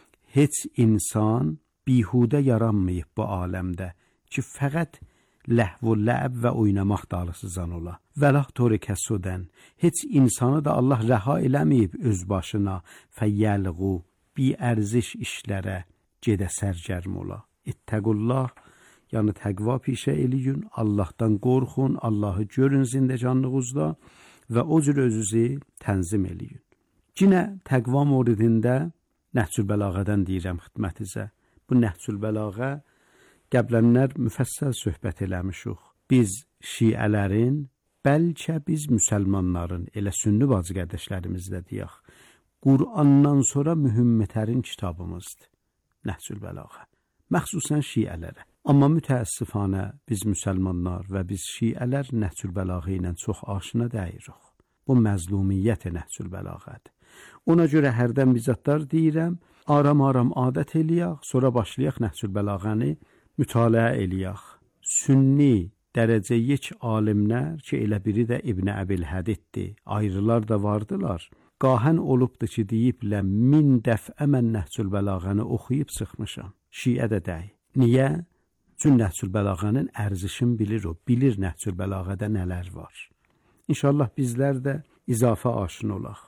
Speaker 5: heç insan bihudə yaranmayıb bu aləmdə ki, fəqət ləhv və ləb və oynamaq dalısızan ola. Vəlah torikə sudən, heç insanı da Allah rəha eləməyib öz başına, fəyəlğu, bi ərziş işlərə gedə sərgərm ola. İttəqullah, yəni təqva pişə eləyin, Allahdan qorxun, Allahı görün zindəcanlığınızda və o cür özünüzü tənzim eləyin. Yenə təqva moridində Nəhcül Bəlağədən deyirəm xidmətinizə. Bu Nəhcül Bəlağə qəblənlər müfəssəl söhbət eləmişik. Biz şiələrin, bəlkə biz müsəlmanların, elə sünni bacı qardaşlarımızda deyək, Qur'andan sonra mühümmətərin kitabımızdır. Nəhcül Bəlağə. Məxsusən şiələrə. Amma mütəəssifanə biz müsəlmanlar və biz şiələr Nəhcül Bəlağə ilə çox aşina deyirik. Bu məzlumiyyət Nəhcül Bəlağədir. Ona görə hərdən bizatlar deyirəm, aram-aram adət eləyək, sonra başlayaq Nəhcül Bəlağəni mütaliə eləyək. Sünni dərəcə yek alimlər ki, elə biri də İbn Əbil Hədiddir, ayrılar da vardılar. Qahən olubdur ki, deyiblə 1000 dəfə mən Nəhcül Bəlağəni oxuyub sıxmışam. Şiə də dəy. Niyə? Çünki Nəhcül Bəlağənin ərzişini bilir o. Bilir Nəhcül Bəlağədə nələr var. İnşallah bizlər də izafə aşina olaq.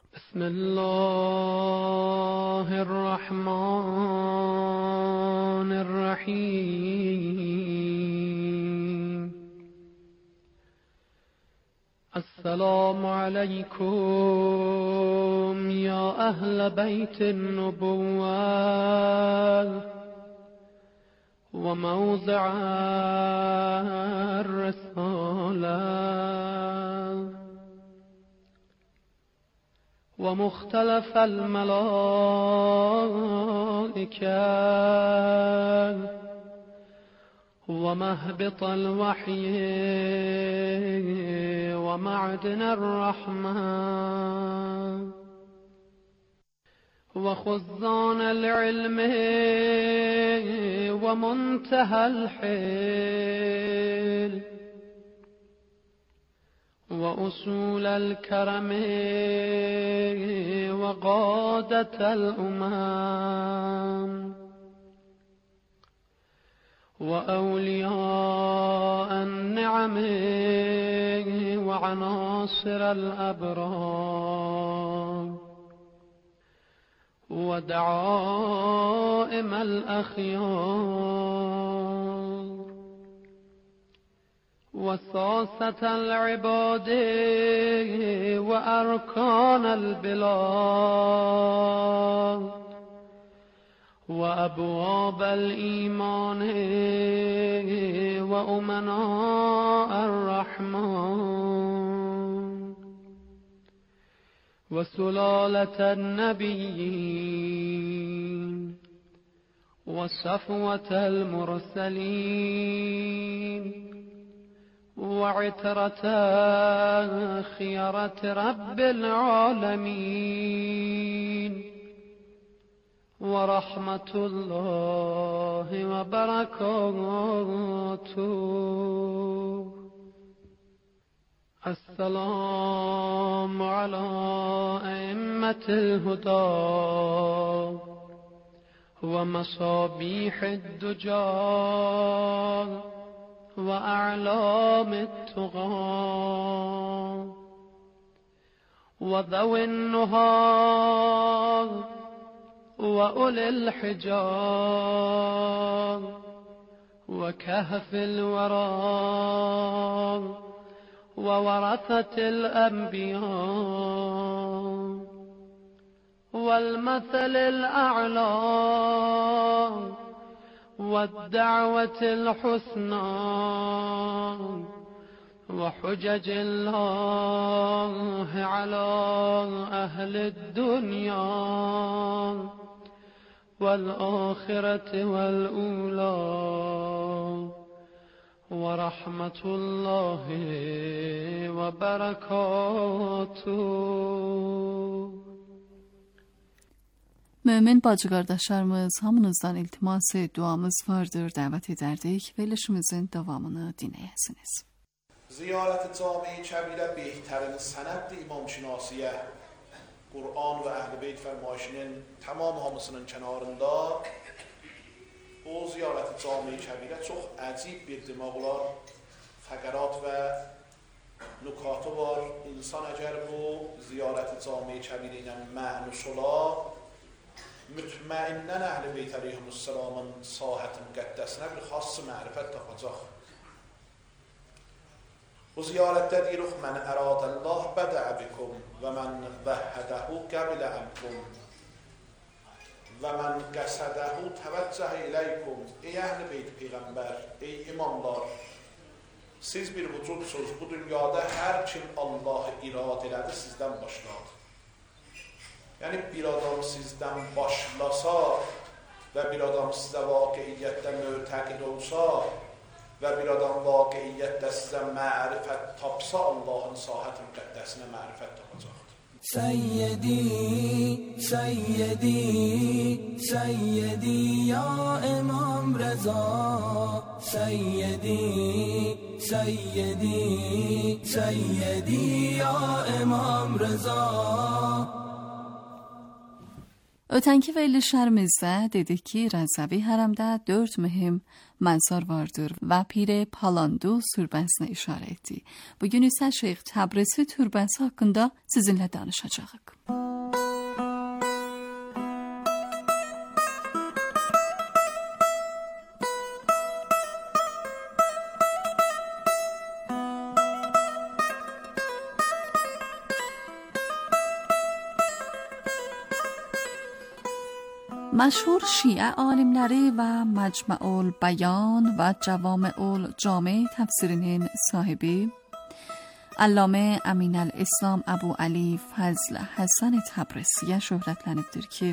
Speaker 5: Bismillahirrahmanirrahim. Esselamu aleykum ya əhl-i beytin nübüvvət وموضع الرسالة ومختلف الملائكة ومهبط الوحي ومعدن الرحمة وخزان العلم ومنتهى الحيل وأصول الكرم وقادة الأمم وأولياء النعم وعناصر الأبرار ودعائم الأخيار
Speaker 6: وساسة العباد وأركان البلاد وأبواب الإيمان وأمناء الرحمن وسلالة النبيين وصفوة المرسلين وعترة خيرة رب العالمين ورحمة الله وبركاته. السلام على أئمة الهدى ومصابيح الدجى وأعلام التقى وذوي النهى وأولي الحجاب وكهف الورى وورثة الأنبياء والمثل الأعلى والدعوة الحسنى وحجج الله على أهل الدنيا والآخرة والأولى ورحمة الله وبركاته.
Speaker 4: Mömin bacı qardaşlarımız, hamınızdan iltimas duamız vardır. Dəvət edərdik verilişimizin davamını dinləyəsiniz.
Speaker 7: Ziyarət-i Cami-i Kəbirə behterinin sənədli imamşinasiyə Kur'an ve Ehl-i Beyt fermayişinin tamam hamısının kenarında o ziyarət-i Cami-i Kəbirə çox əcib bir demək olar fəqərat və nukatı var. İnsan əgər bu ziyarət-i Cami-i Kəbirə ilə mənus ola, mütməinnən Əhl-i Beyt əleyhimussalamın sahət müqəddəsinə bir xas mərifət tapacaq. Bu ziyarətdə deyirik, mən əradəllah bədəə bikum və mən vəhhədəhu qəbilə əmkum və mən qəsədəhu təvəccəh iləykum. Ey Əhl-i Beyt Peyğəmbər, ey imamlar, siz bir vücudsuz, bu dünyada hər kim Allahı irad elədi, sizdən başladı. Yəni bir adam sizdən başlasa və bir adam sizə vaqiiyyətdə mütəqid olsa və bir adam vaqiiyyətdə sizə mərifət tapsa, Allahın sahət müqəddəsinə mərifət tapacaqdır.
Speaker 23: Səyyidi, Səyyidi, Səyyidi ya İmam Rəza, Səyyidi, Səyyidi, Səyyidi ya İmam Rəza.
Speaker 4: Ötənki verilişlərimizdə dedik ki, Rəzəvi hərəmdə 4 mühüm mənsar vardır və Pir Palandu türbəsinə işarə etdi. Bugün isə Şeyx Təbrizi türbəsi haqqında sizinlə danışacağıq. مشهور شیعه alimləri və Məcmu'ul Bəyan və Cəvami'ul Cami təfsirinin sahibi Allamə Əminəl-İslam Əbu Əli Fəzl Həsən Təbriziyə şöhrətlənibdir ki,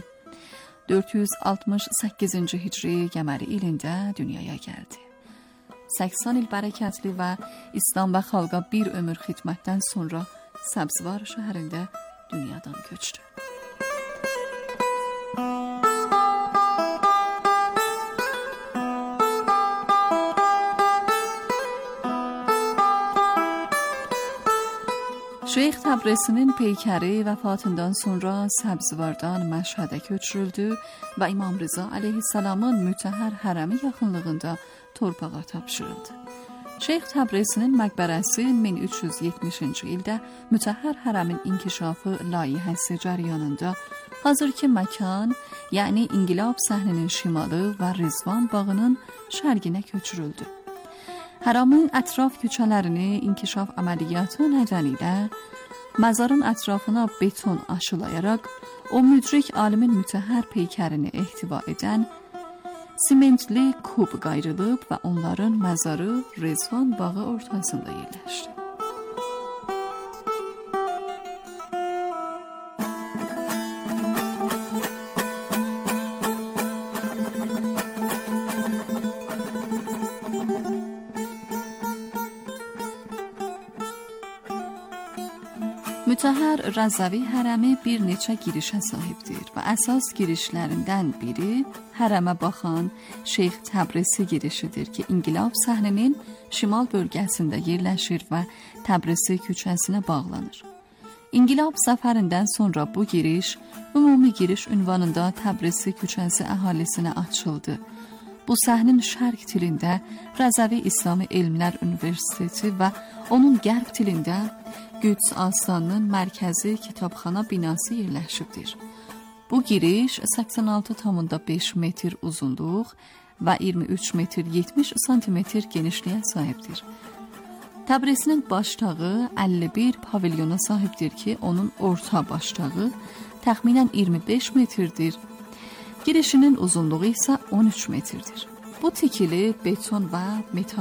Speaker 4: 468-ci hicri qəməri ilində dünyaya gəldi. 80 il bərəkətli və İslam və xalqa bir ömür xidmətdən sonra Səbzvar şəhərində dünyadan köçdü. Şeyx Təbrizinin peykəri vəfatından sonra Səbzvardan Məşhədə köçürüldü və İmam Rıza əleyhissalamın mütəhhər hərəmi yaxınlığında torpağa tapşırıldı. Şeyx Təbrizinin məqbərəsi 1370-ci ildə mütəhhər hərəmin inkişafı layihəsi cəryanında hazırki məkan, yəni İnqilab səhninin şimalı və Rizvan bağının şərqinə köçürüldü. Həramın ətraf küçələrini inkişaf əməliyyatı nedeniyle məzarın ətrafına beton aşılayaraq o müdrik alimin mütəhər peykərini ehtiva edən simentli kub qayrılıb və onların məzarı Rezvan bağı ortasında yerləşdi. Mütəhər Rəzəvi hərəmi bir neçə girişə sahibdir və əsas girişlərindən biri hərəmə baxan Şeyx Təbrisi girişidir ki, İnqilab səhninin şimal bölgəsində yerləşir və Təbrisi küçəsinə bağlanır. İnqilab zəfərindən sonra bu giriş ümumi giriş ünvanında Təbrisi küçəsi əhalisinə açıldı. Bu səhnin şərq tilində Rəzəvi İslami Elmlər Universiteti və onun qərb tilində Qüds Astanının mərkəzi kitabxana binası yerləşibdir. Bu giriş 86,5 metr uzunluq və 23 metr 70 santimetr genişliyə sahibdir. Təbrisinin başdağı 51 pavilyona sahibdir ki, onun orta başdağı təxminən 25 metrdir. Girişinin uzunluğu isə 13 metrdir. Bu tikili beton və metal